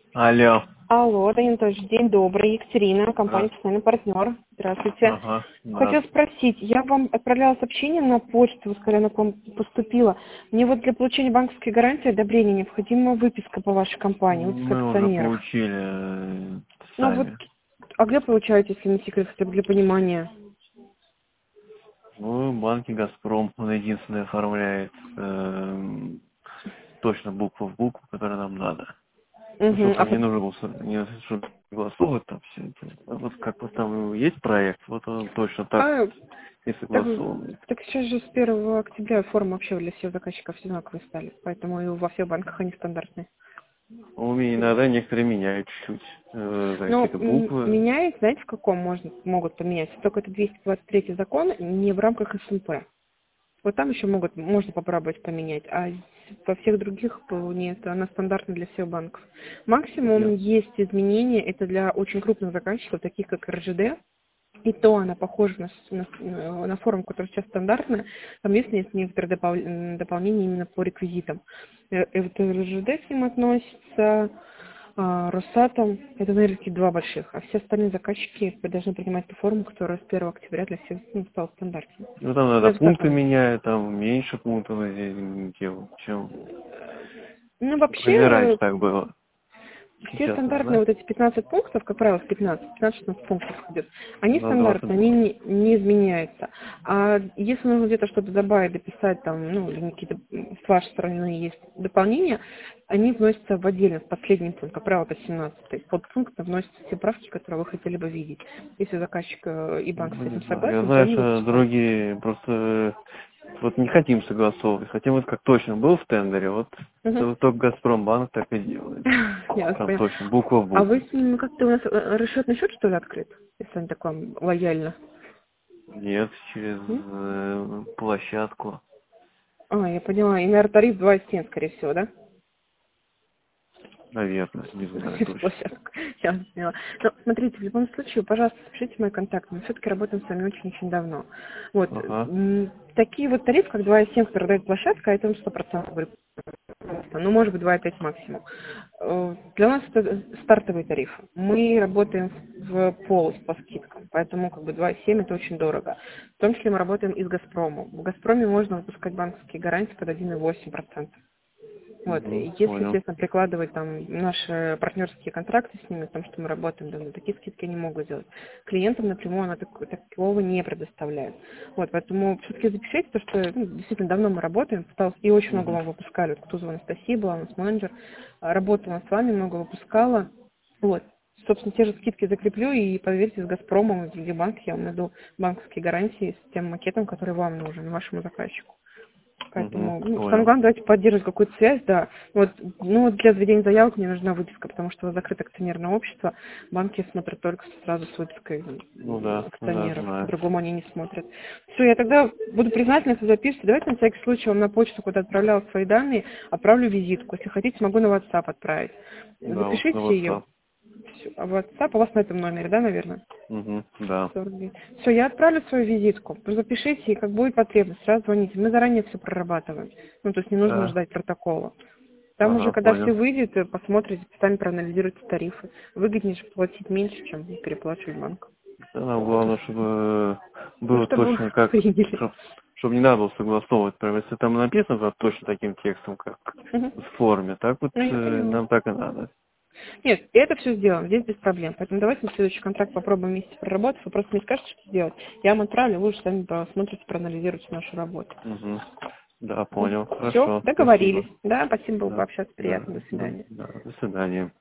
Алло. Алло, Данил, тоже день добрый. Екатерина, компания А, «Постоянный партнер». Здравствуйте. ага, Хотела да. спросить, я вам отправляла сообщение на почту, вы сказали, она к вам поступила. Мне вот для получения банковской гарантии одобрения необходима выписка по вашей компании, выписка Мы уже акционеров. получили Ну вот, сами. а где получаете, если не секрет, хотя бы для понимания? В банке «Газпром» он единственный оформляет точно букву в букву, которая нам надо. Ну, Угу. чтобы там не нужно было чтобы согласовывать там все это. А вот как вот там есть проект, вот он точно так А, и так, согласован. так сейчас же с 1 октября формы вообще для всех заказчиков одинаковые стали, поэтому и во всех банках они стандартные. У меня иногда некоторые меняют чуть-чуть Ну, какие-то буквы. меняет, знаете, в каком могут поменять? Только это 223 закон, не в рамках СНП. Вот там еще можно попробовать поменять, а во всех других нет, она стандартна для всех банков. Максимум Я- есть изменения, это для очень крупных заказчиков, таких как РЖД, и то она похожа на форму, которая сейчас стандартная. Там есть некоторые дополнения именно по реквизитам. Это РЖД к ним относится, Росатом. Это, наверное, такие два больших. А все остальные заказчики должны принимать ту форму, которая с 1 октября для всех стала стандартной. Ну там надо Даже как пункты вам? меняют, там меньше пунктов делают, чем Ну, или раньше вообще, так было. все Сейчас не стандартные знаю. вот эти 15 пунктов, как правило, 15-16 пунктов идет, они На 20 стандартные, они было. не изменяются. А если нужно где-то что-то добавить, дописать там, ну, или какие-то с вашей стороны есть дополнения, они вносятся в отдельно, в последний пункт, как правило, это 17-й. Под пунктом вносятся все правки, которые вы хотели бы видеть. Если заказчик и банк с Ну, не этим знаю. Я согласен, то знаю, они что выпускают. другие просто вот не хотим согласовывать. Хотим вот как точно был в тендере, вот Мгм. только «Газпромбанк» так и делает. Я вас Прям поняла. точно, буква в А вы букву. с ним как-то у нас расчетный счет, что ли, открыт? Если он так вам лояльно. Нет, через М? площадку. Я поняла. И, наверное, тариф 2,7, скорее всего, да? Наверное, не знаю Через точно. площадку. Я вас поняла. Но, смотрите, в любом случае, пожалуйста, запишите мой контакт. Мы все-таки работаем с вами очень-очень давно. Вот. Ага. Такие вот тарифы, как 2,7, которые дает площадка, это 100% говорю. Ну, может быть, 2,5 максимум. Для нас это стартовый тариф. Мы работаем в полость по скидкам, поэтому как бы 2,7 это очень дорого. В том числе мы работаем и с «Газпромом». В «Газпроме» можно выпускать банковские гарантии под 1,8%. Вот. И Угу, если, понял. естественно, прикладывать там наши партнерские контракты с ними, потому что мы работаем давно, такие скидки они могут делать. Клиентам напрямую она такого не предоставляет. Вот, поэтому все-таки запишите то, что действительно давно мы работаем, и очень много Угу. вам выпускали. Вот Кутузова Анастасия была, у нас менеджер, работала с вами, много выпускала. Вот. Собственно, те же скидки закреплю, и поверьте, с «Газпромом» и с других банков я вам найду банковские гарантии с тем макетом, который вам нужен, вашему заказчику. Угу, Поэтому, самое понял. главное, давайте поддерживать какую-то связь, да. Вот, вот для заведения заявок мне нужна выписка, потому что у вас закрыто акционерное общество, банки смотрят только сразу с выпиской Ну да, акционеров, знаю. по-другому они не смотрят. Все, я тогда буду признательна, если запишите. Давайте на всякий случай вам на почту, куда отправляла свои данные, отправлю визитку. Если хотите, могу на WhatsApp отправить. Да, вот на Запишите ее. WhatsApp. А WhatsApp у вас на этом номере, да, наверное? Угу, да. 49. Все, я отправлю свою визитку. Запишите, и как будет потребность, сразу звоните. Мы заранее все прорабатываем. Ну, то есть не нужно Да. ждать протокола. Там уже, Ага, когда все понял. выйдет, посмотрите, сами проанализируйте тарифы. Выгоднее же платить меньше, чем переплачивать банк. Да, нам главное, чтобы Ну, было чтобы точно как, приняли. чтобы не надо было согласовывать. Прям если там написано да, точно таким текстом, как Мгм. в форме, так вот Ну, я поняла. нам так и надо. Нет, это все сделаем, здесь без проблем. Поэтому давайте на следующий контракт попробуем вместе проработать. Вы просто мне скажете, что делать. Я вам отправлю, вы уже сами посмотрите, проанализируйте нашу работу. Угу. Да, понял. Все, Хорошо. договорились. Спасибо. Да, спасибо, было Да, пообщаться. да, Приятно. До да, свидания. да. До свидания.